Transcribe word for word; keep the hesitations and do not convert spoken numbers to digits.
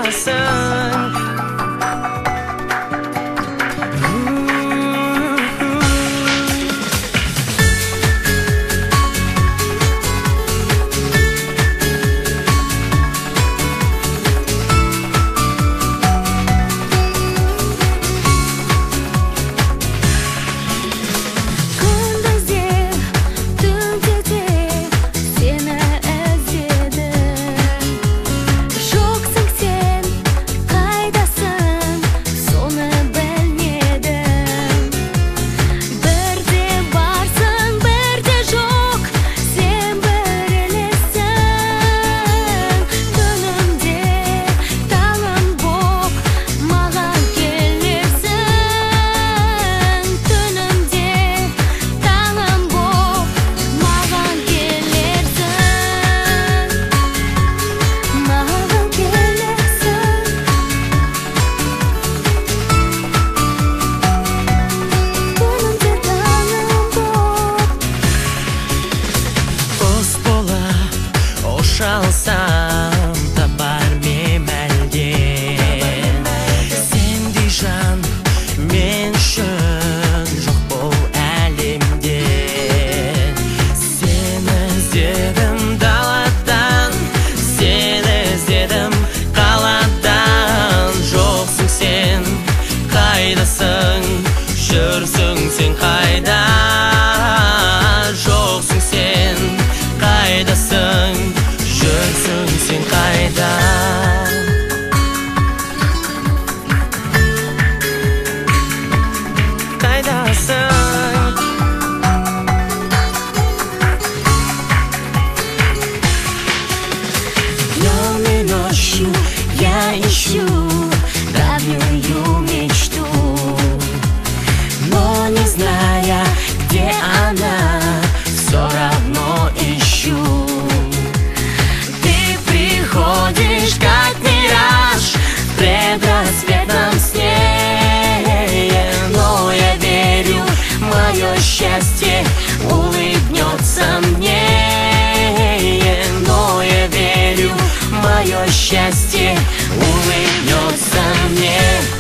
қайдасың? Алсам табар мемәлден сендей жан мен үшін жоқ бұл әлемде. Сені іздедім даладан, сені іздедім қаладан. Жоқсың сен, қайдасың? Жүрсің сен қайда? Жоқсың сен, қайдасың? Жүрсің сен қайда? Қайдасың? Днем и ночью я ищу давнюю мечту, но не зная, где она, все равно ищу. Ходишь как мираж в предрассветном сне, но я верю, мое счастье улыбнется мне. Но я верю, мое счастье улыбнется мне.